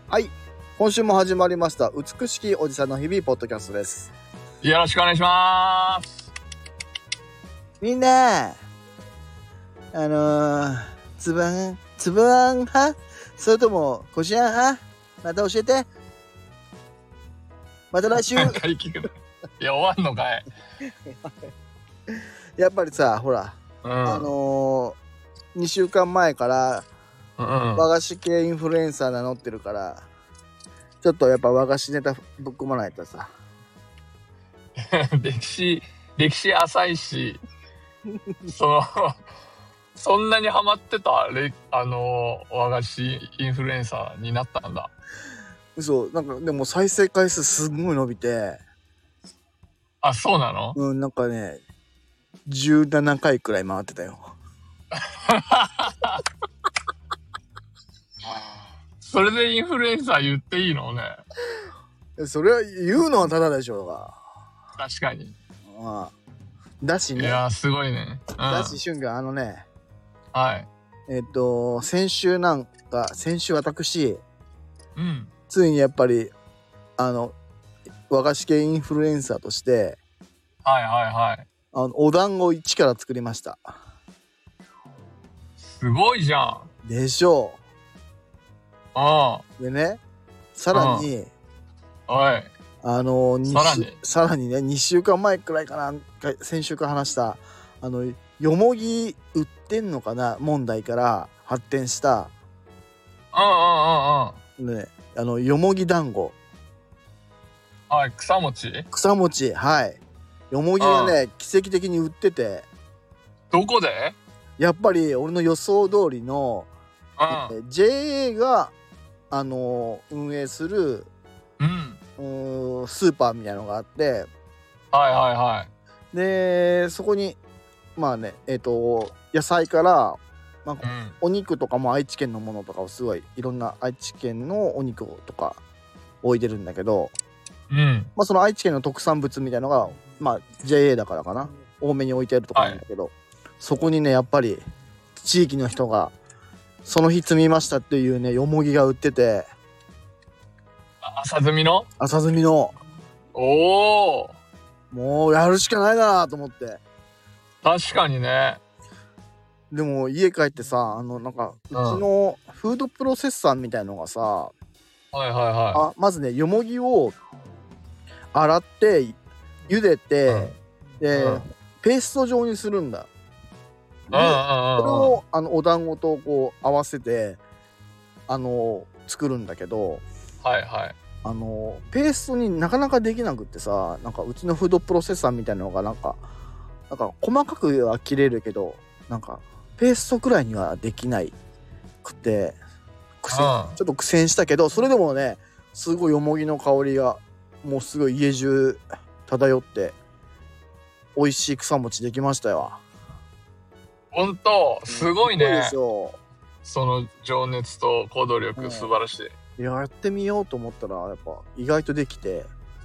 はい、今週も始まりました美しきおじさんの日々ポッドキャストです。 よろしくお願いします。 みんなつぶあん派それともこしあん派、また教えて。また来週何回聞くの。いや、終わんのかい。 やっぱりさ、ほら、2週間前から和菓子系インフルエンサー名乗ってるから、ちょっとやっぱ和菓子ネタぶっ込まないとさ。 歴史浅いしそんなにハマってた和菓子インフルエンサーになったんだ。 嘘、なんかでも再生回数すごい伸びて。 あ、そうなの？ なんかね、17回くらい回ってたよ。 それでインフルエンサー言っていいのね。 それは言うのはただでしょうが。 確かに。 だしね。 いやすごいね。 だし俊がはい。 先週私、ついにやっぱり和菓子系インフルエンサーとして、お団子一から作りました。 すごいじゃん。 でしょう。でね、さらに、さらにね、2週間前くらいかな、先週から話したよもぎ売ってんのかな問題から発展したね、よもぎ団子。 はい、草餅、 はい。よもぎがね、奇跡的に売ってて。 どこで？ やっぱり俺の予想通りの、JA が運営する、スーパーみたいなのがあって、でそこにまあね、野菜から、お肉とかも愛知県のものとかをすごいいろんな愛知県のお肉とか置いてるんだけど、その愛知県の特産物みたいなのがJA だからかな、多めに置いてあるとかなんだけど、そこにねやっぱり地域の人がその日摘みましたっていうねよもぎが売ってて。 朝摘みのもうやるしかないなと思って。 確かにね。 でも家帰ってさ、なんかうちのフードプロセッサーみたいのがさ、まずねよもぎを洗って茹でて、で、ペースト状にするんだ。で、それをお団子とこう合わせて作るんだけど、ペーストになかなかできなくってさ、なんかうちのフードプロセッサーみたいなのがなんか細かくは切れるけど、なんかペーストくらいにはできないくて、ちょっと苦戦したけど、それでもねすごいよもぎの香りがもうすごい家中漂って美味しい草餅できましたよ。 ほんとすごいね。 でしょう。 その情熱と行動力素晴らしい。 やってみようと思ったらやっぱ意外とできて、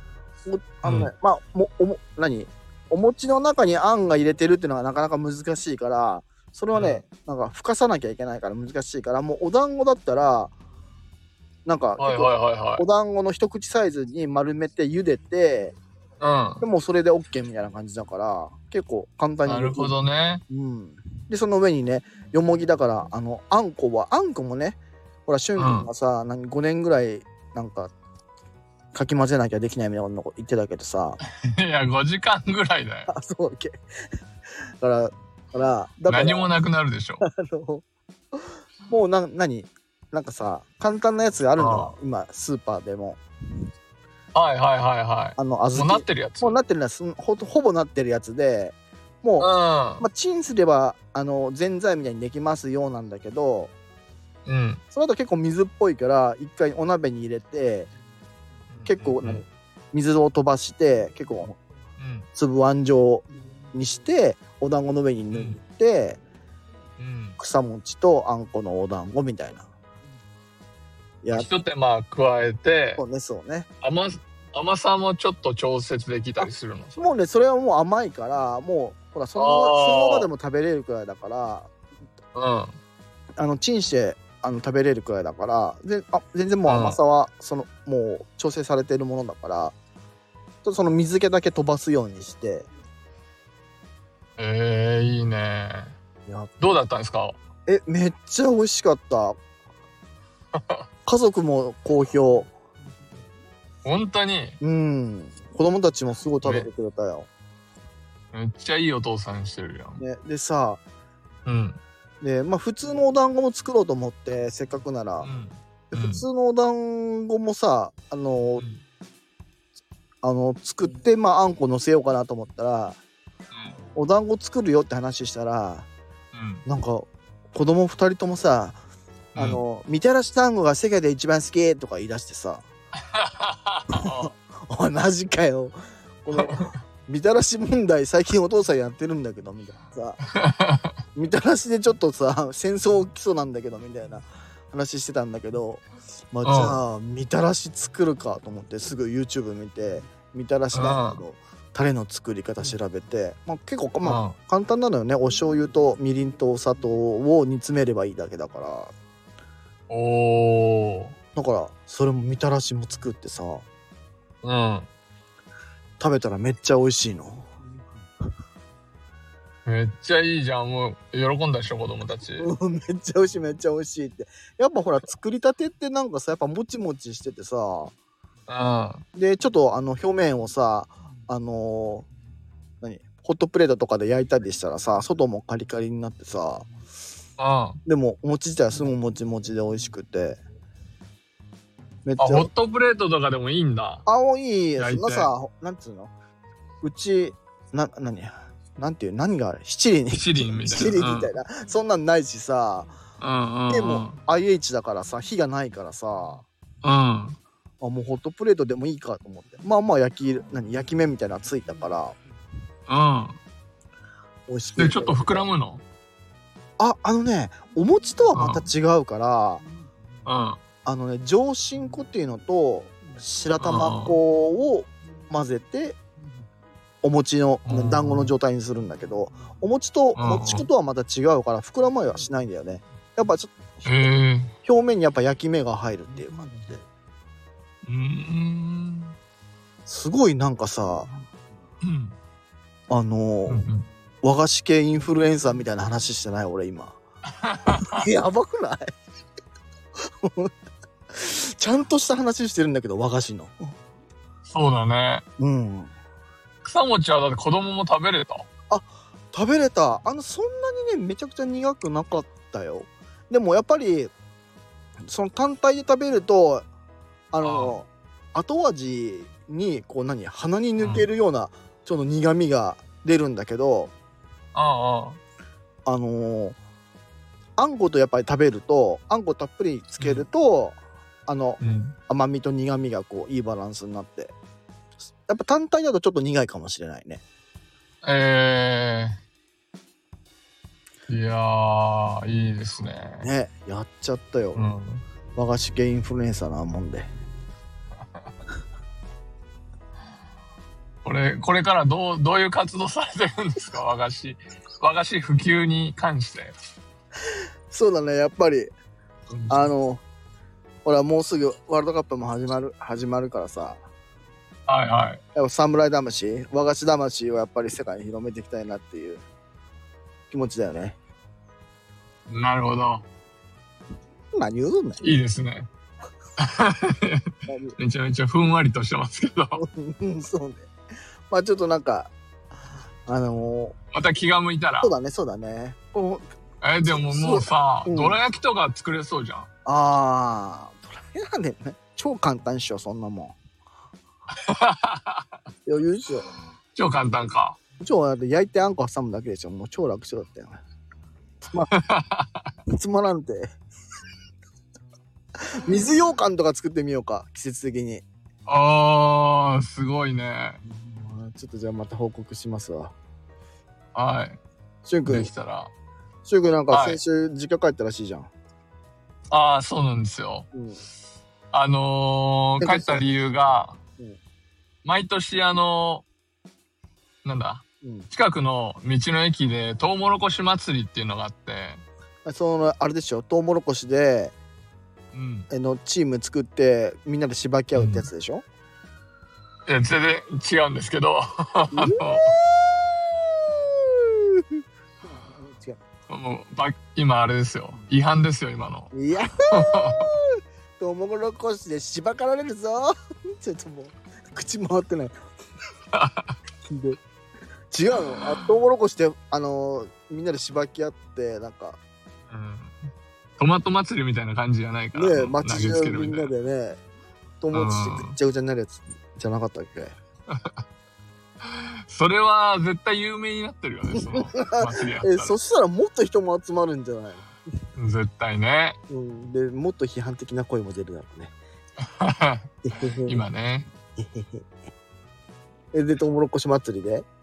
お餅の中にあんが入れてるっていうのがなかなか難しいから、それはね、なんかふかさなきゃいけないから難しいから、もうお団子だったらなんかお団子の一口サイズに丸めて茹でて、でもそれで OK みたいな感じだから結構簡単にできる。 なるほどね。 でその上にねよもぎだからあんこもね、ほら俊君がさ、5年ぐらいなんかかき混ぜなきゃできないみたいなこと言ってたけどさいや5時間ぐらいだよ。 そうだっけ。だから何もなくなるでしょ。 もうなんかさ簡単なやつがあるんだ今スーパーでも。 もうなってるやつ。 ほぼなってるやつで、もう、チンすればぜんざいみたいにできますよなんだけど、その後結構水っぽいから一回お鍋に入れて結構、水を飛ばして結構、粒あん状にしてお団子の上に塗って、草餅とあんこのお団子みたいな。 一手間加えて、 そうね。 甘さもちょっと調節できたりするの？ もうねそれはもう甘いからもうほらそのままでも食べれるくらいだから、チンして食べれるくらいだから、全然もう甘さはもう調整されてるものだから、ちょっとその水気だけ飛ばすようにして。 いいね。どうだったんですか？ めっちゃ美味しかった。家族も好評。 本当に？ うん。子供たちもすごい食べてくれたよ。 めっちゃいいお父さんしてるよ。 ね、でさ、で普通のお団子も作ろうと思って、せっかくなら、普通のお団子もさ、作って、あんこ乗せようかなと思ったら、お団子作るよって話したら、なんか子供2人ともさ、みたらし団子が世界で一番好きとか言い出してさおいマジかよ、このみたらし問題最近お父さんやってるんだけどみたいなさみたらしでちょっとさ戦争起きそうなんだけどみたいな話してたんだけど、じゃあみたらし作るかと思ってすぐ YouTube 見て、みたらし団子のタレの作り方調べて、結構簡単なのよね。お醤油とみりんとお砂糖を煮詰めればいいだけだから。だからそれもみたらしも作ってさ、食べたらめっちゃ美味しいの。 めっちゃいいじゃん。もう喜んだでしょ子供たち。 めっちゃ美味しいめっちゃ美味しいって。やっぱほら作りたてってなんかさ、やっぱもちもちしててさ、でちょっと表面をさホットプレートとかで焼いたりしたらさ、外もカリカリになってさ、でもお餅自体はすごいもちもちで美味しくて、 めっちゃホットプレートとかでもいいんだ。 いい。そんなさ、なんつうの、うちなんていう、何がある、七輪みたいな、そんなんないしさ、でも IH だからさ、火がないからさ、もうホットプレートでもいいかと思って、焼き目みたいなのついたから、美味しくて。 ちょっと膨らむの？ お餅とはまた違うから、上新粉っていうのと白玉粉を混ぜてお餅の団子の状態にするんだけど、お餅ともち粉とはまた違うから膨らまはしないんだよね。やっぱちょっと表面にやっぱ焼き目が入るっていう感じで、すごいなんかさ、和菓子系インフルエンサーみたいな話してない俺今やばくないちゃんとした話してるんだけど、和菓子の。 そうだね。草餅はだって子供も食べれた？ 食べれた。そんなにねめちゃくちゃ苦くなかったよ。でもやっぱりその単体で食べると後味にこう鼻に抜けるようなちょっと苦味が出るんだけど、あんことやっぱり食べると、あんこたっぷりつけると、甘みと苦みがこういいバランスになって、やっぱ単体だとちょっと苦いかもしれないね。 いやーいいですね。 ね、やっちゃったよ、和菓子系インフルエンサーなもんでこれからどういう活動されてるんですか？和菓子普及に関して。 そうだね、やっぱりほらもうすぐワールドカップも始まるからさ、やっぱ侍魂、和菓子魂をやっぱり世界に広めていきたいなっていう気持ちだよね。 なるほど。 何言うの？ いいですねめちゃめちゃふんわりとしてますけどそうね。ちょっとなんかまた気が向いたら。 そうだね。 でももうさ、どら焼きとか作れそうじゃん。 どら焼きなんでね、超簡単っしょそんなもん余裕っしょ。 超簡単か。 焼いてあんこ挟むだけでしょ。もう超楽勝だったよねつまらんて水羊羹とか作ってみようか、季節的に。 すごいね。 ちょっとじゃあまた報告しますわ。 はい。 しゅんくんできたら。 しゅんくんなんか先週実家帰ったらしいじゃん。 そうなんですよ。帰った理由が、毎年近くの道の駅でトウモロコシ祭りっていうのがあって、 そのあれでしょ、トウモロコシで、チーム作ってみんなでしばき合うってやつでしょ。 いや全然違うんですけど違う。 もう今あれですよ、違反ですよ今の。 いやトウモロコシでしばかられるぞちょっともう口回ってないで違うの、トウモロコシでみんなでしばき合ってなんか、 トマト祭りみたいな感じじゃないからね、街中みんなでねトウモロコシぐっちゃぐちゃになるやつじゃなかったっけそれは絶対有名になってるよね、その祭りやったらそしたらもっと人も集まるんじゃないの。絶対ね、 でもっと批判的な声も出るだろうね今ねでトウモロコシ祭りで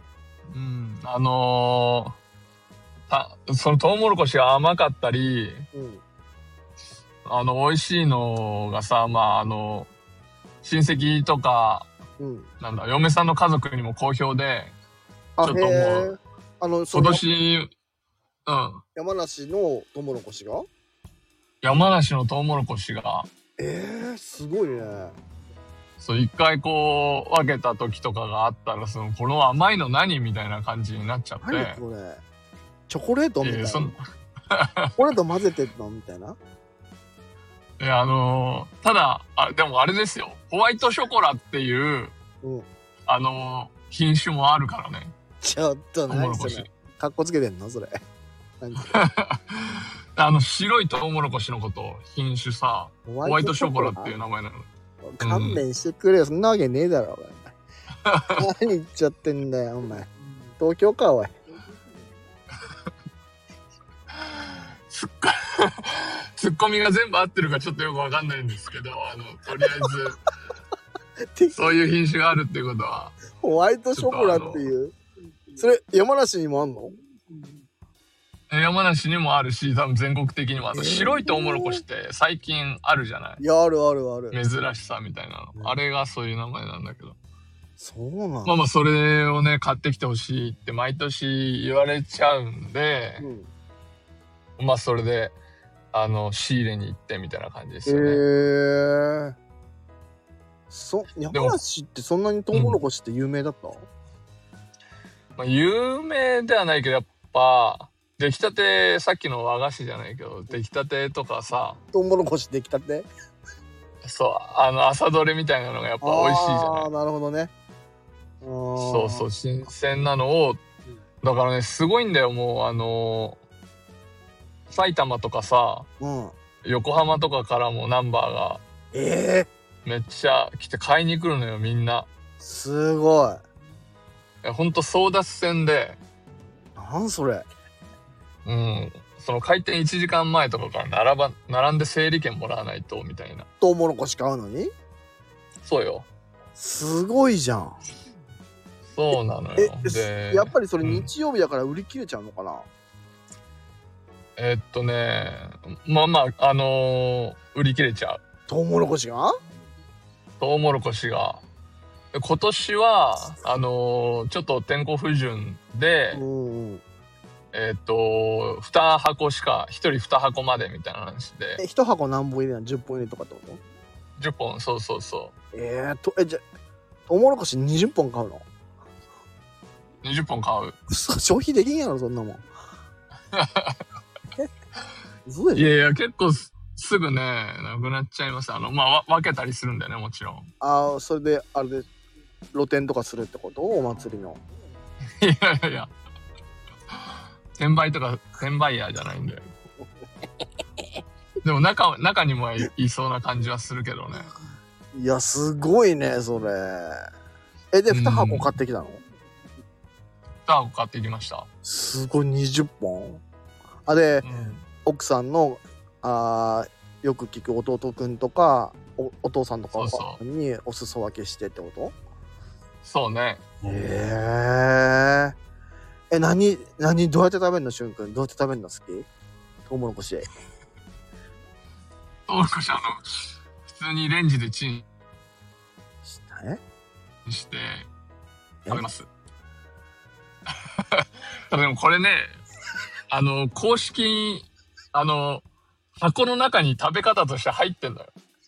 そのトウモロコシが甘かったり、美味しいのがさ、親戚とか、なんだ、嫁さんの家族にも好評で、ちょっともう、今年、 山梨のトウモロコシが山梨のトウモロコシが、 すごいね。 そう、一回こう、分けた時とかがあったら、この甘いの何みたいな感じになっちゃって。 何これチョコレートみたいな。チョコレート混ぜてんのみたいな。 ただ、でもあれですよ。ホワイトショコラっていう、品種もあるからね。 ちょっと何それ。かっこつけてんのそれ。 白いトウモロコシのことを品種さ、ホワイトショコラっていう名前なの。 勘弁してくれよ。そんなわけねえだろ、お前。何言っちゃってんだよ、お前。東京か、おい。 ツッコミが全部合ってるかちょっとよくわかんないんですけど、とりあえず、そういう品種があるっていうことは。 ホワイトショコラっていう。それ、山梨にもあんの？ 山梨にもあるし、多分全国的にも白いトウモロコシって最近あるじゃない？ いや、あるあるある。 珍しさみたいなの。あれがそういう名前なんだけど。 そうなんだ。 それをね、買ってきてほしいって毎年言われちゃうんで、それで、仕入れに行ってみたいな感じですよね。 山梨ってそんなにトウモロコシって有名だった？ 有名ではないけど、やっぱ、出来たて、さっきの和菓子じゃないけど、出来たてとかさ。 トウモロコシ出来たて？ そう、朝どれみたいなのがやっぱ美味しいじゃない。 なるほどね。 そうそう、新鮮なのを、だからね、すごいんだよ、もう、埼玉とかさ、横浜とかからもナンバーが、めっちゃ来て買いに来るのよ、みんな。 すごい。 ほんと争奪戦で。 なんそれ。 その開店1時間前とかから並んで整理券もらわないとみたいな。 トウモロコシ買うのに？ そうよ。 すごいじゃん。 そうなのよ。で、 やっぱりそれ日曜日だから売り切れちゃうのかな？ 売り切れちゃう。 トウモロコシが？ トウモロコシが。今年は、ちょっと天候不順で、2箱しか、1人2箱までみたいな話で。 1箱何本入れなの？10本入れとかってこと？ 10 本、そうそうそう。 じゃあ、トウモロコシ20本買うの ？20本買う。 消費できんやろ、そんなもん。 いやいや、結構すぐね、なくなっちゃいます。分けたりするんだよね、もちろん。 それで、あれで、露店とかするってこと？お祭りの。 いやいやいや。転売とか、転売ヤーじゃないんだよ。でも中にもいそうな感じはするけどね。 いや、すごいね、それ。で、2箱買ってきたの ？2箱買ってきました。 すごい、20本。で、奥さんの、よく聞く弟くんとか、お父さんとかにお裾分けしてってこと？ そうね。 何どうやって食べるの？しゅんくんどうやって食べるの？好き？トウモロコシ。 トウモロコシ普通にレンジでチンして食べます。でもこれね、公式箱の中に食べ方として入ってんのよ。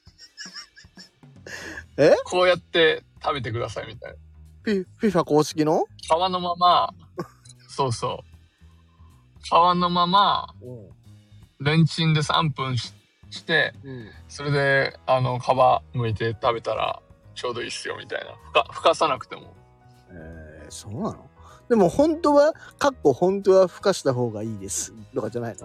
こうやって食べてくださいみたいな。 FIFA 公式の皮のまま、そうそう。皮のまま、レンチンで3分して、それで、皮剥いて食べたらちょうどいいっすよみたいな。ふかさなくても。 そうなの？でも本当はふかした方がいいですとかじゃないの？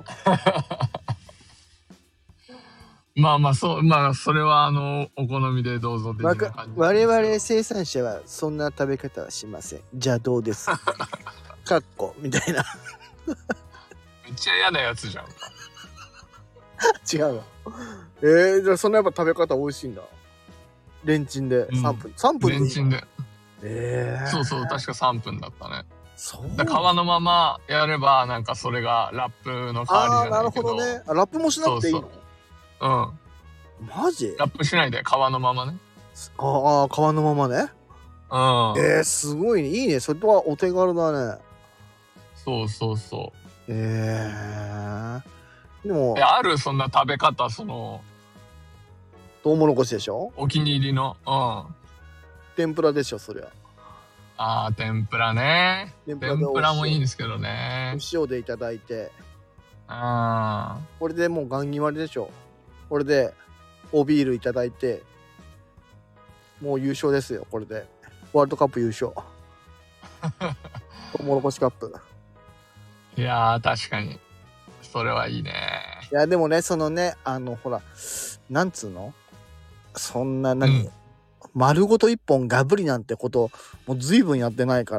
まあそれはお好みでどうぞ的な感じ。 我々生産者はそんな食べ方はしません。じゃあどうですみたいな。 めっちゃ嫌なやつじゃん。 違うわ。じゃあそのやっぱ食べ方美味しいんだ。レンチンで3分。3分でいいの？ レンチンで。そうそう、確か3分だったね。 そう。 皮のままやれば、なんかそれがラップの代わりじゃないけど。 なるほどね。ラップもしなくていいの？マジ？ ラップしないで、皮のままね。 皮のままね。すごいね。いいね。それとはお手軽だね。 そうそうそう。 でも。 あるそんな食べ方、 トウモロコシでしょ？ お気に入りの。 天ぷらでしょ、そりゃ。 天ぷらね。天ぷらもいいんですけどね。 お塩でいただいて。これでもうガン決まりでしょ。これでおビールいただいて、もう優勝ですよ、これで。ワールドカップ優勝。トウモロコシカップ。 いやー、確かに。それはいいね。 いや、でもね、ほら、なんつうの？そんな、丸ごと一本ガブリなんてこともう随分やってないから。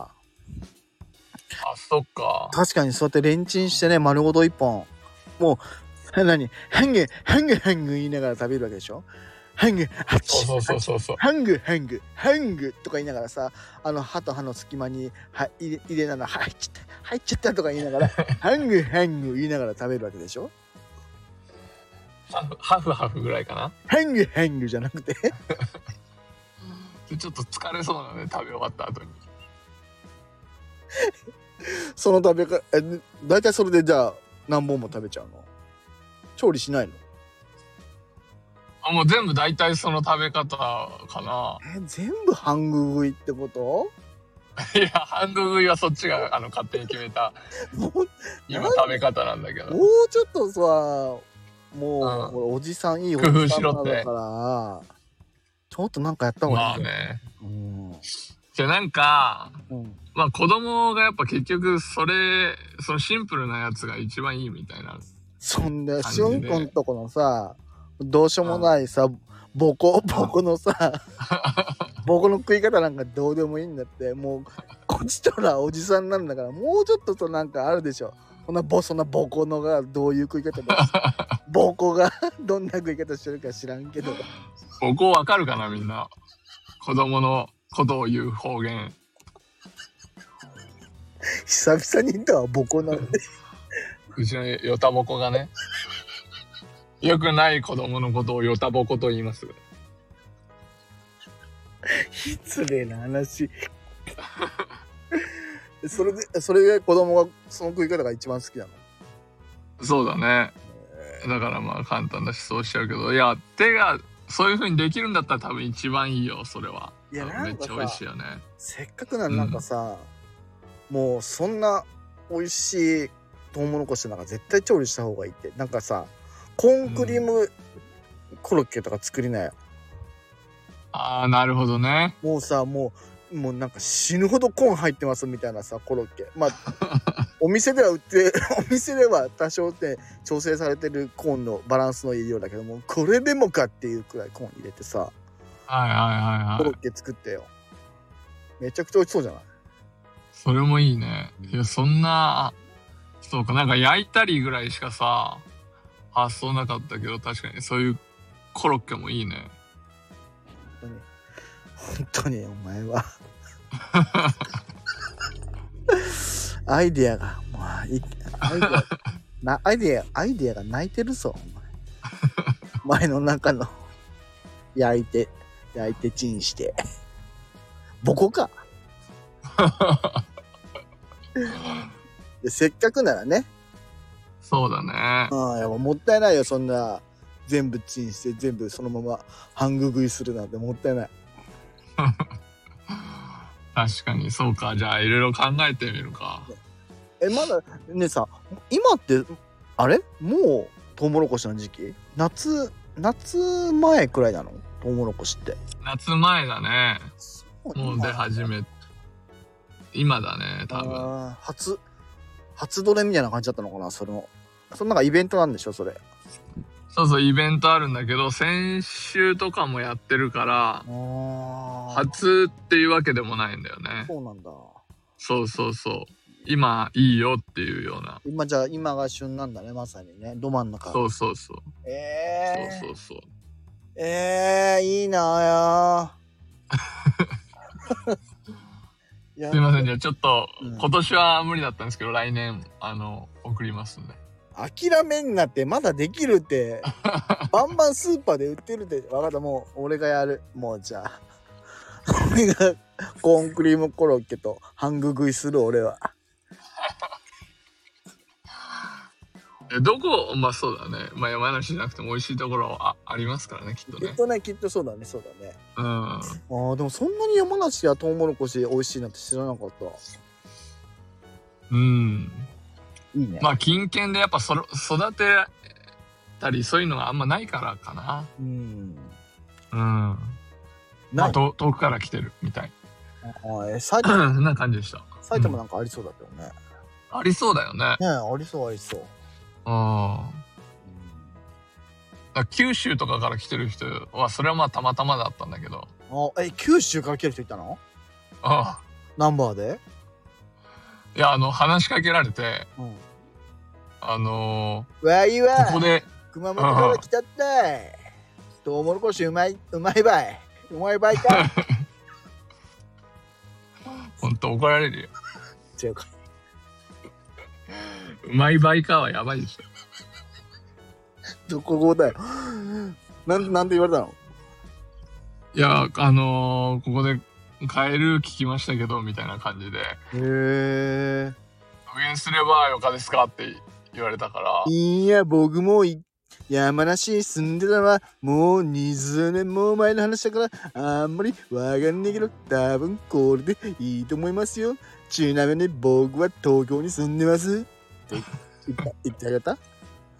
そっか。 確かにそうやってレンチンしてね、丸ごと一本もうハング言いながら食べるわけでしょ。ハングとか言いながらさ、歯と歯の隙間に入れながら入っちゃったとか言いながらハング言いながら食べるわけでしょ。 ハフぐらいかな。 ハングじゃなくてちょっと疲れそうなので、食べ終わった後にその食べ方、だいたいそれでじゃあ何本も食べちゃうの？調理しないの？ もう全部だいたいその食べ方かな。 全部ハング食いってこと？ いや、ハング食いはそっちが勝手に決めた今食べ方なんだけど。 もうちょっとさ、もう、おじさんいいおじさんなんだから、ちょっとなんかやった方がいい。 じゃあなんか、子供がやっぱ結局そのシンプルなやつが一番いいみたいな。 そんで、しゅんくんとこのさ、どうしようもないさ、ボコのさ、ボコの食い方なんかどうでもいいんだって。もうこっちとらおじさんなんだから、もうちょっととなんかあるでしょ。そんなボコのがどういう食い方だボコがどんな食い方してるか知らんけど。 ボコわかるかなみんな。子供のことを言う方言。 久々に言ったわ、ボコなんで。 うちのヨタボコがね。よくない子供のことをヨタボコと言います。 失礼な話。それで子供がその食い方が一番好きなの？ そうだね。だからまあ簡単だしそうしちゃうけど、いや手がそういう風にできるんだったら多分一番いいよ、それは。いや、めっちゃ美味しいよね。 せっかくなんかさ、もうそんな美味しいトウモロコシなんか絶対調理した方がいいって。なんかさ、コーンクリームコロッケとか作りなよ。 なるほどね。 もうさ、もうなんか死ぬほどコーン入ってますみたいなさ、コロッケ。まあお店では多少って調整されてるコーンのバランスのいい量だけども、これでもかっていうくらいコーン入れてさ、コロッケ作ってよ。めちゃくちゃ美味しそうじゃない？ それもいいね。いや、そんな、そうか、なんか焼いたりぐらいしかさ、発想なかったけど、確かにそういうコロッケもいいね。 本当にお前はアイディアがもうアイディアが泣いてるぞお前。前の中の焼いてチンしてボコかでせっかくならね、 そうだね。 やっぱもったいないよ、そんな全部チンして全部そのまま半グ食いするなんてもったいない。 確かにそうか。じゃあいろいろ考えてみるか。 まだねさ、今ってあれもうトウモロコシの時期？夏前くらいなの？トウモロコシって。 夏前だね。もう出始め。今だね、多分。 初どれみたいな感じだったのかな、そのなんかイベントなんでしょ、それ。 そうそう、イベントあるんだけど、先週とかもやってるから、初っていうわけでもないんだよね。 そうなんだ。 そうそうそう。今いいよっていうような。 今が旬なんだね、まさにね。ど真ん中。 そうそうそう。そうそうそう。 いいなすいません、じゃあちょっと、今年は無理だったんですけど、来年、送りますんで。 諦めんなって、まだできるって。バンバンスーパーで売ってるって。分かった、もう俺がやる。もうじゃあ。俺がコーンクリームコロッケと半具食いする、俺は。 どこ、まあそうだね。まあ山梨じゃなくても美味しいところは ありますからね、きっとね。 きっとそうだね。 うん。 でもそんなに山梨はトウモロコシ美味しいなんて知らなかった。 うん。 いいね。 まあ近県でやっぱ育てたりそういうのがあんまないからかな。うん。まあ遠くから来てるみたい。 埼玉な感じでした。 埼玉なんかありそうだったよね。 ありそうだよね。 ね、ありそう。 九州とかから来てる人はそれはまあたまたまだったんだけど。 九州から来てる人いたの？ナンバーで？ いや話しかけられて、 わいはここで熊本から来たってトウモロコシうまいばいか。 ほんと怒られるよ。 違うか。 うまいばいかはやばいでしょ。 どこだよ。なんて言われたの？ いや、ここでカエル聞きましたけどみたいな感じで。 へえ。 復元すればよかですかって言われたから。 いや、僕も山梨に住んでたのはもう20年も前の話だからあんまりわかんないけど、多分これでいいと思いますよ。ちなみに僕は東京に住んでますって言ってあげた？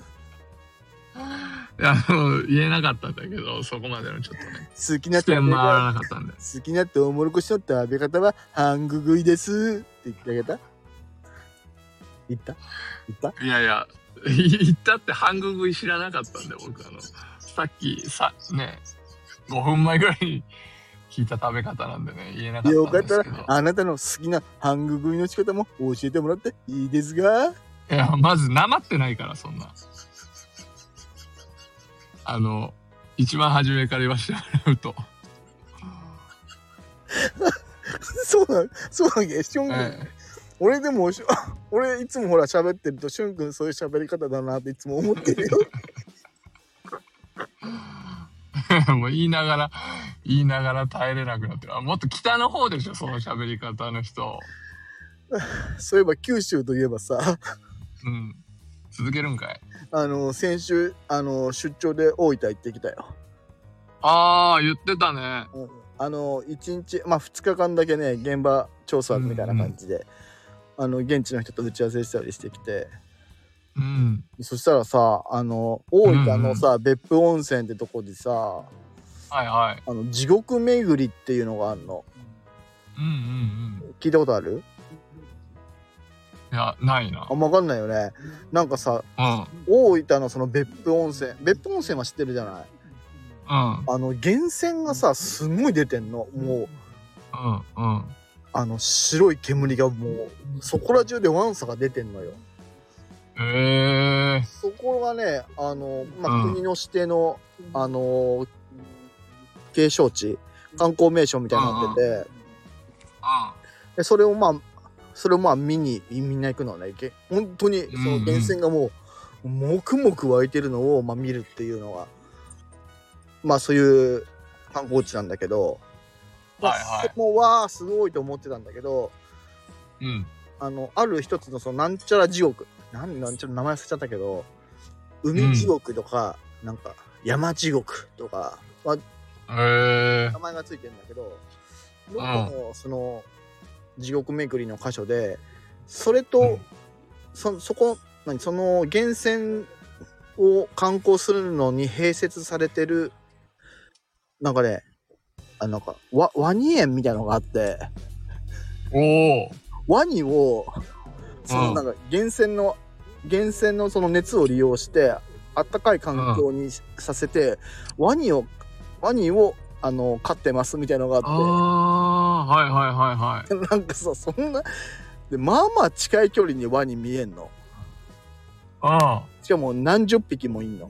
いや、言えなかったんだけど、そこまでのちょっとね。 好きなトウモロコシの食べ方は半グ食いですって言ってあげた？言ったいや、言ったって半グ食い知らなかったんで、僕さっきね、5分前ぐらいに聞いた食べ方なんでね、言えなかったんですけど。よかったら、あなたの好きな半グ食いの仕方も教えてもらっていいですか？ いや、まずなまってないから、そんな。一番初めから言わせてもらうと。 そうなんけ、しゅんくん。俺でも、俺いつもほら喋ってると、しゅんくんそういう喋り方だなっていつも思ってるよ。 もう言いながら耐えれなくなってる。もっと北の方でしょ、その喋り方の人。 そういえば九州といえばさ。 続けるんかい？ 先週出張で大分行ってきたよ。 言ってたね。 1日2日間だけね、現場調査みたいな感じで、現地の人と打ち合わせしたりしてきて、そしたらさ、大分のさ、別府温泉ってとこでさ、地獄巡りっていうのがあるの。聞いたことある？ いや、ないな。 分かんないよね。なんかさ、大分のその別府温泉は知ってるじゃない？源泉がさ、すごい出てんの。もう、白い煙がもうそこら中でワンサが出てんのよ。そこがね、国の指定の景勝地、観光名所みたいになってて、でそれを見にみんな行くのね。本当にその源泉がもうもくもく湧いてるのを見るっていうのがそういう観光地なんだけど、もうわーすごいと思ってたんだけど、ある一つのそのなんちゃら地獄ちょっと名前忘れちゃったけど、海地獄とか、なんか山地獄とかは名前がついてるんだけど、どこのその地獄巡りの箇所で、それと、その源泉を観光するのに併設されてるなんかね、なんかワニ園みたいなのがあって、ワニをそのなんか源泉のその熱を利用してあったかい環境にさせて、ワニを飼ってますみたいなのがあって、 はいはいはいはい。 なんかさ、そんなでまあ近い距離にワニ見えんの。しかも何十匹もいんの。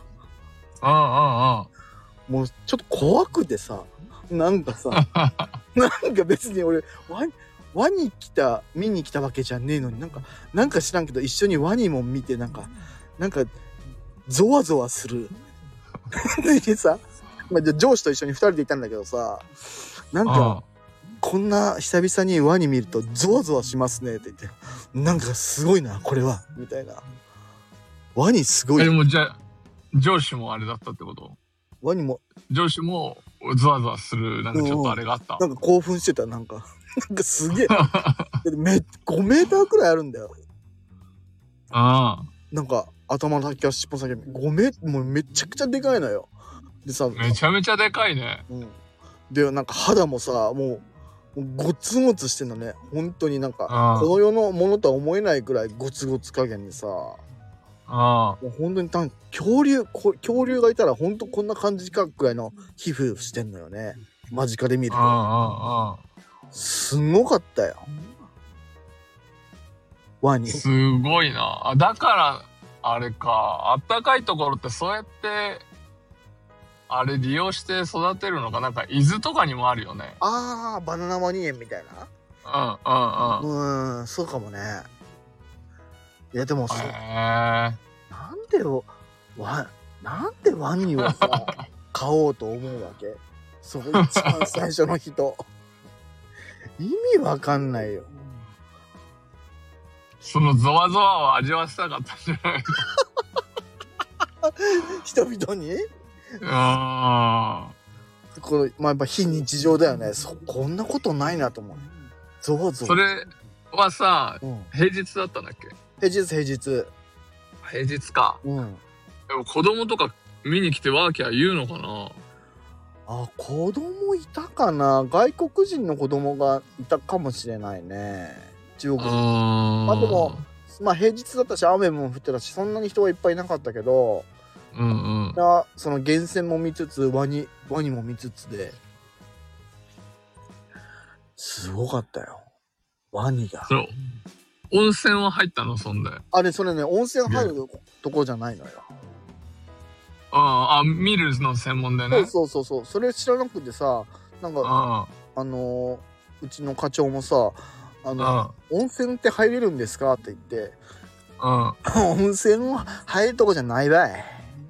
もうちょっと怖くてさ、なんかさなんか別に俺ワニ見に来たわけじゃねえのに、なんか知らんけど一緒にワニも見てなんかゾワゾワするでさ、上司と一緒に2人でいたんだけどさ、なんかこんな久々にワニ見るとゾワゾワしますねって言って、なんかすごいなこれはみたいな。ワニすごい。 でもじゃあ上司もあれだったってこと？ ワニも上司もゾワゾワするなんかちょっとあれがあった。 なんか興奮してた。なんかすげえ5メーターくらいあるんだよ。なんか頭の先から尻尾先もうめちゃくちゃでかいのよ。でさ、 めちゃめちゃでかいね。 でなんか肌もさ、もうゴツゴツしてんのね。本当になんかこの世のものとは思えないくらいゴツゴツ加減でさ、もう本当に恐竜がいたら本当こんな感じかくらいの皮膚してんのよね。間近で見るとすごかったよ、ワニ。 すごいな。だからあれか、あったかいところってそうやってあれ利用して育てるのか。なんか伊豆とかにもあるよね。 バナナワニ園みたいな。そうかもね。いやでもなんでワニをさ買おうと思うわけ？そこ一番最初の人意味わかんないよ。 そのゾワゾワを味わわせたかったんじゃないの人々に。これやっぱ非日常だよね。こんなことないなと思う。ゾワゾワ。 それはさ、平日だったんだっけ？ 平日か。 でも子供とか見に来てワーキャー言うのかな。 子供いたかな。外国人の子供がいたかもしれないね、中国人。でも平日だったし雨も降ってたしそんなに人はいっぱいいなかったけど、その源泉も見つつワニも見つつですごかったよ、ワニが。 そう、温泉は入ったの？そんでそれね、温泉入るとこじゃないのよ。 見るの専門でね。 そうそれ知らなくてさ、なんかうちの課長もさ、温泉って入れるんですかって言って、温泉入るとこじゃないばい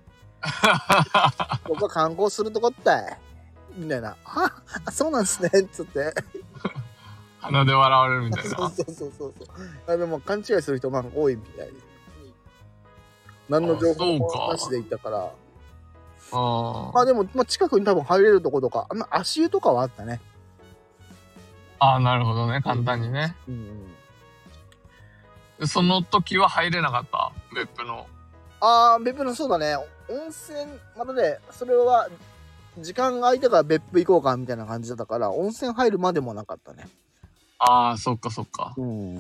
ここは観光するとこったいみたいな。そうなんすねっつって鼻で笑われるみたいな。 そうでも勘違いする人多いみたい。何の情報もなしで行ったから。でも、近くに多分入れるとことか、足湯とかはあったね。 なるほどね、簡単にね。その時は入れなかった？別府の。 別府の、そうだね。温泉、まだね、それは、時間が空いてから別府行こうかみたいな感じだったから、温泉入るまでもなかったね。 そっかそっか。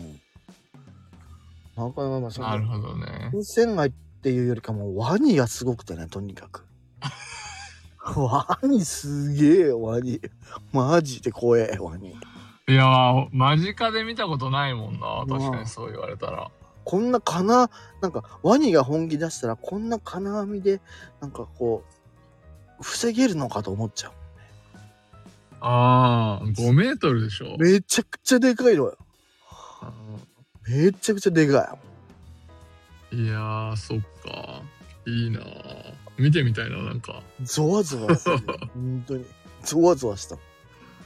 なるほどね。 温泉街っていうよりかも、ワニがすごくてね、とにかく。ワニすげえ、ワニ。マジで怖え、ワニ。 いやー、間近で見たことないもんな。確かにそう言われたら。 こんななんかワニが本気出したらこんな金網でなんかこう防げるのかと思っちゃう。 5メートルでしょ。 めちゃくちゃでかいのよ。めちゃくちゃでかい。いやー、そっか。いいなー。見てみたいな、なんか。 ゾワゾワする。本当にゾワゾワした。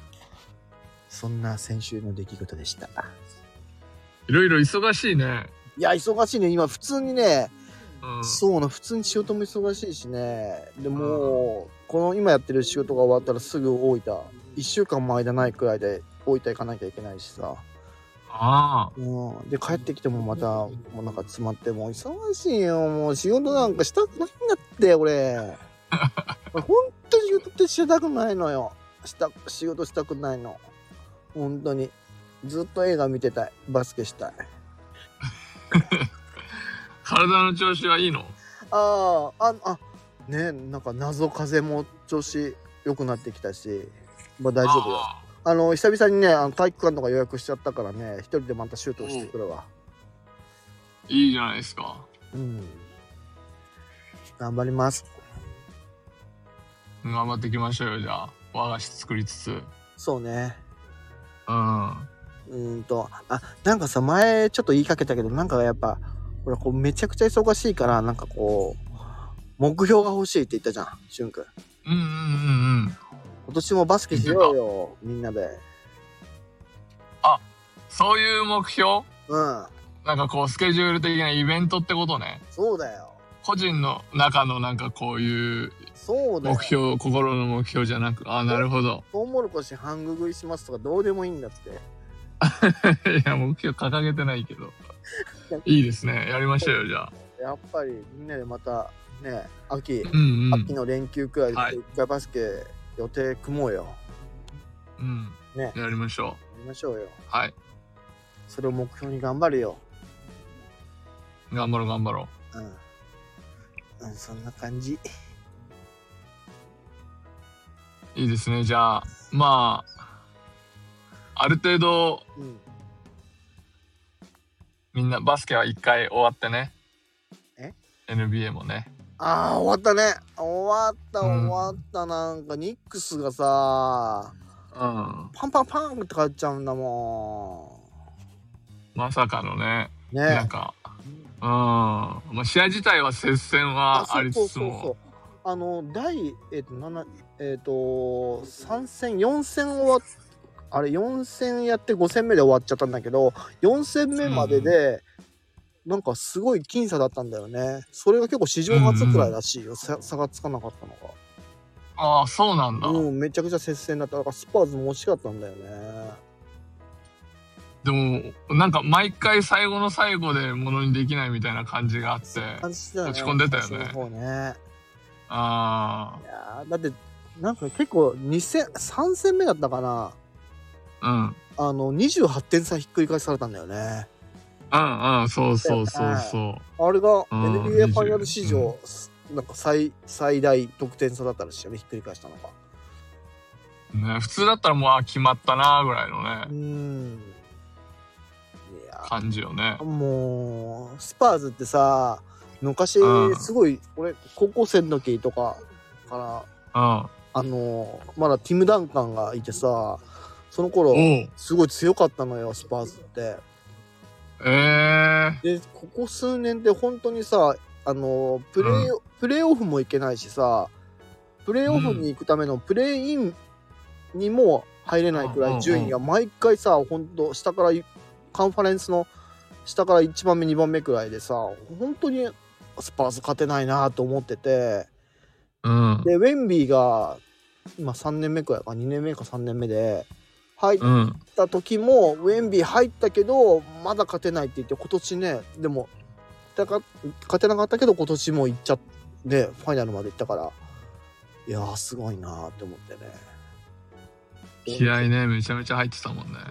そんな先週の出来事でした。 いろいろ忙しいね。 いや忙しいね今普通にね、そうな普通に仕事も忙しいしね。でも、この今やってる仕事が終わったらすぐ大分1週間も間ないくらいで大分行かなきゃいけないしさ。で帰ってきてもまたもうなんか詰まってもう忙しいよ。もう仕事なんかしたくないんだって俺。ほんと仕事ってしたくないのよ。仕事したくないの。本当にずっと映画見てたい。バスケしたい。 体の調子はいいの？ ね、なんか謎風も調子良くなってきたし、まあ大丈夫よ。久々にね体育館とか予約しちゃったからね、一人でまたシュートしてくるわ。 いいじゃないですか。 頑張ります。 頑張っていきましょうよ。じゃあ和菓子作りつつ。 そうね。なんかさ前ちょっと言いかけたけど、なんかやっぱこれこうめちゃくちゃ忙しいからなんかこう目標が欲しいって言ったじゃん、しゅんくん。今年もバスケしようよみんなで。 そういう目標？なんかこうスケジュール的なイベントってことね。 そうだよ。 個人の中のなんかこういう目標、心の目標じゃなく、なるほど。 トウモロコシ半ぐ食いしますとかどうでもいいんだって。 いや目標掲げてないけどいいですね、やりましょうよ。じゃあやっぱりみんなでまたね、秋の連休くらいで一回バスケ予定組もうよ。 ね、やりましょう。 やりましょうよ。 はい。 それを目標に頑張るよ。 頑張ろう。 そんな感じ。 いいですね。じゃあまあある程度、みんなバスケは一回終わってね。NBA もね。 終わったね。終わった。なんかニックスがさ、パンって変わっちゃうんだもん。まさかのね。なんかまあ試合自体は接戦はありつつも、 第3戦4戦終わっ4戦やって5戦目で終わっちゃったんだけど、4戦目まででなんかすごい僅差だったんだよね。それが結構史上初くらいらしいよ、差がつかなかったのが。 そうなんだ。 めちゃくちゃ接戦だった。だからスパーズも惜しかったんだよね。 でもなんか毎回最後の最後でものにできないみたいな感じがあって落ち込んでたよね。いやだってなんか結構3戦目だったかな。28点差ひっくり返されたんだよね。 そう。 あれが NBA ファイナル史上、なんか最大得点差だったらしいよね、ひっくり返したのが。 ね、普通だったらもう決まったなぐらいのね。感じよね。 もうスパーズってさ、昔すごい、俺高校生の時とかからまだティム・ダンカンがいてさ、その頃すごい強かったのよ、スパーズって。でここ数年で本当にさ、プレーオフも行けないしさ、プレーオフに行くためのプレーインにも入れないくらい順位が毎回さ、本当下からカンファレンスの下から1番目2番目くらいでさ、本当にスパーズ勝てないなと思ってて、でウェンビーが今3年目くらいか2年目か3年目で入った時も、ウェンビー入ったけどまだ勝てないって言って、今年ね、でも勝てなかったけど今年も行っちゃってファイナルまで行ったから、いやすごいなって思ってね。 気合ねめちゃめちゃ入ってたもんね。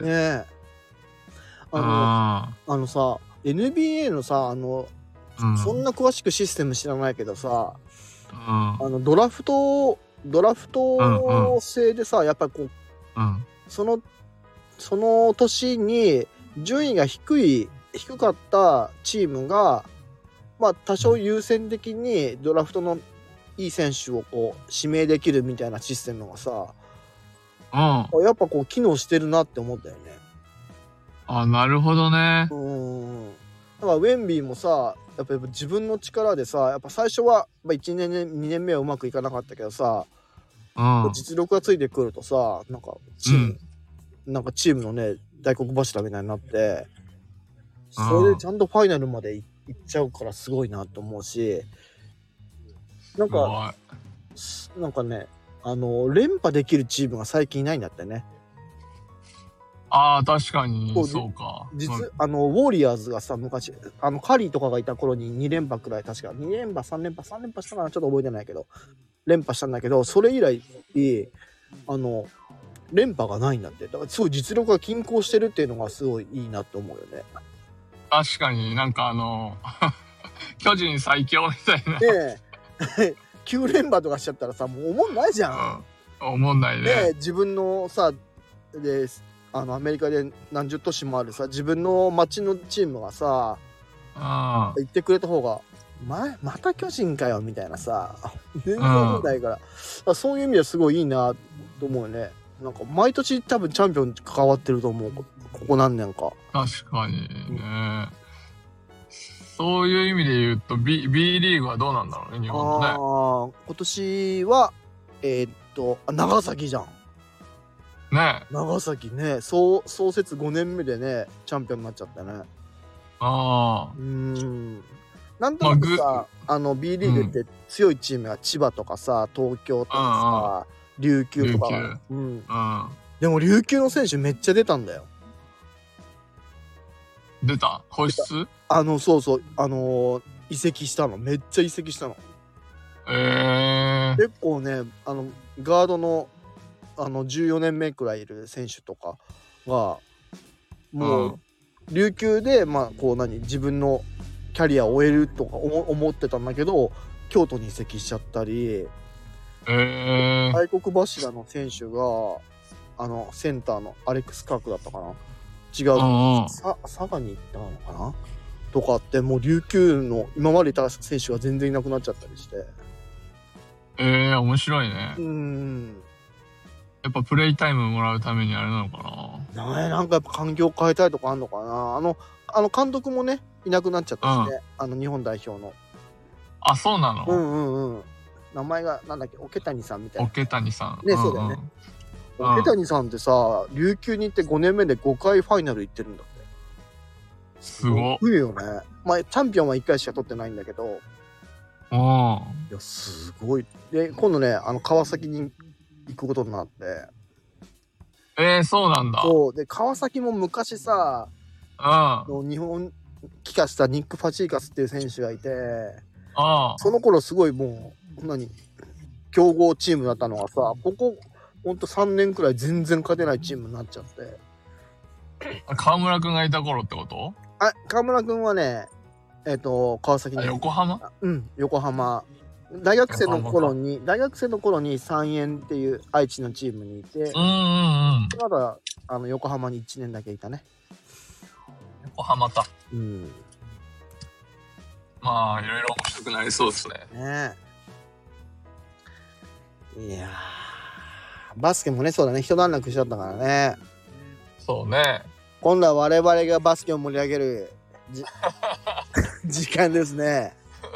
さ NBA のさそんな詳しくシステム知らないけどさ、ドラフト制でさ、やっぱりこう、その年に順位が低かったチームがまあ多少優先的にドラフトのいい選手をこう指名できるみたいなシステムがさ、やっぱこう機能してるなって思ったよね。 なるほどね。 だからウェンビーもさ、やっぱ自分の力でさ、やっぱ最初は1年2年目はうまくいかなかったけどさ、実力がついてくるとさ、なんかチームのね大黒柱みたいになって、 それでちゃんとファイナルまで行っちゃうからすごいなと思うし、なんかね、連覇できるチームが最近いないんだってね。 ああ、確かに、そうか。 ウォーリアーズがさ、昔、カリーとかがいた頃に2連覇くらい、確か、2連覇、3連覇したかな、ちょっと覚えてないけど、連覇したんだけど、それ以来、連覇がないんだって。だからすごい実力が均衡してるっていうのがすごいいいなと思うよね。 確かになんか巨人最強みたいな。 ねえ。9連覇とかしちゃったらさ、もう思んないじゃん。 思んないね。 自分のさ、で、アメリカで何十都市もあるさ、自分の町のチームがさ、言ってくれた方が、また巨人かよみたいなさ、全然思んないから、そういう意味ではすごいいいなと思うよね。なんか毎年多分チャンピオン変わってると思う、ここ何年か。 確かにね。そういう意味で言うと B リーグはどうなんだろうね、日本のね。 今年は長崎じゃん。 ね。 長崎ね、創設5年目でね、チャンピオンになっちゃったね。なんとなくさ、B リーグって強いチームが千葉とかさ、東京とかさ、琉球とか。でも琉球の選手めっちゃ出たんだよ。 出た？放出？ そうそう、移籍したの。めっちゃ移籍したの。結構ね、ガードの14年目くらいいる選手とかがもう琉球で自分のキャリアを終えるとか思ってたんだけど、京都に移籍しちゃったり、大黒柱の選手がセンターのアレックス・カークだったかな、違う、佐賀に行ったのかなとかって、もう琉球の今までいた選手が全然いなくなっちゃったりして。 面白いね。やっぱプレイタイムもらうためにあれなのかな。 なんかやっぱ環境変えたいとかあんのかな。監督もねいなくなっちゃったしね、日本代表の。 あ、そうなの？ 名前がなんだっけ、桶谷さんみたいな。 桶谷さん。 ね、そうだよね。桶谷さんってさ、琉球に行って5年目で5回ファイナル行ってるんだって。 すごいよね。チャンピオンは1回しか取ってないんだけど。いや、すごい。で、今度ね、川崎に行くことになって。 そうなんだ。 そう。で、川崎も昔さ、日本帰化したニック・ファチーカスっていう選手がいて、その頃すごいもう、強豪チームだったのがさ、ここ、ほんと3年くらい全然勝てないチームになっちゃって。 河村くんがいた頃ってこと？ 河村くんはね、川崎に。 横浜？ 横浜。大学生の頃に三円っていう愛知のチームにいて、まだ横浜に1年だけいたね。 横浜か。まあいろいろ面白くなりそうですね。 いやー、バスケもね、そうだね、一段落しちゃったからね。 そうね。 今度は我々がバスケを盛り上げる時間ですね。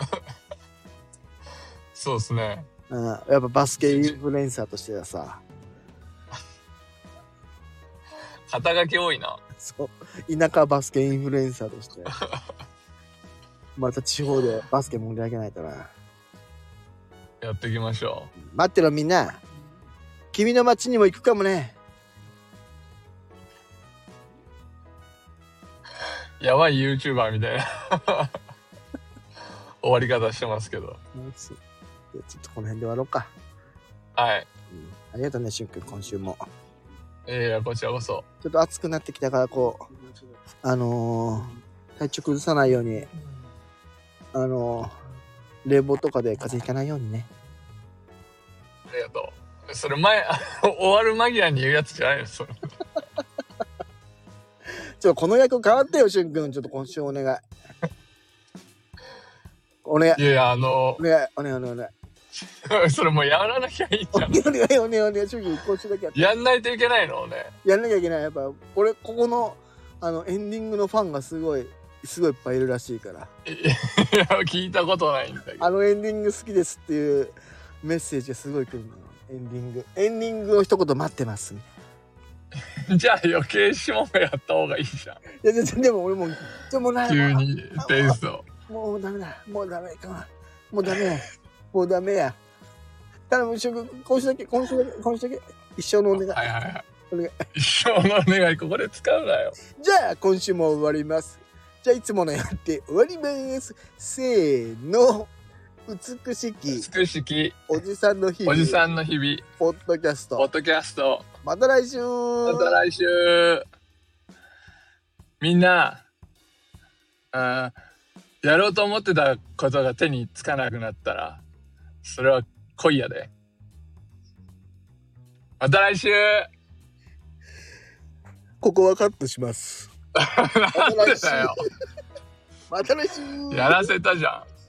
そうですね。 やっぱバスケインフルエンサーとしてはさ、 肩書き多いな。 そう、田舎バスケインフルエンサーとしてまた地方でバスケ盛り上げないとな。 やっていきましょう。待ってろみんな、君の町にも行くかもね。 やばい YouTuber みたいな終わり方してますけど。 ちょっとこの辺で終わろうか。 はい。 ありがとうね、しゅんくん、今週も。 こちらこそ。 ちょっと暑くなってきたから、体調崩さないように、冷房とかで風邪ひかないようにね。 ありがとう。それ終わる間際に言うやつじゃないのそれ。 この役変わってよ、しゅんくん。ちょっと今週お願い。お願い。 いや、 お願い。 それもうやらなきゃいいじゃん。 お願い、しゅんくん、今週だけやんないといけないのね。 やんなきゃいけない。やっぱ、ここの、エンディングのファンがすごいいっぱいいるらしいから。 いや、聞いたことないんだけど。 エンディング好きですっていうメッセージがすごい来るの。エンディングの一言待ってますみたいな。 じゃあ余計しもやった方がいいじゃん。 いやでも俺も急にテイスト。 もうダメだ。もうダメか。もうダメや。もうダメや。頼む、今週だけ。一生のお願い。 はいはいはい。お願い。一生のお願い、ここで使うなよ。 じゃあ、今週も終わります。じゃあ、いつものやって終わります。せーの。美しき。おじさんの日々。ポッドキャスト。また来週。 みんな、やろうと思ってたことが手につかなくなったら、それは恋やで。また来週。 ここはカットします。 なんでだよ。 また来週。 やらせたじゃん。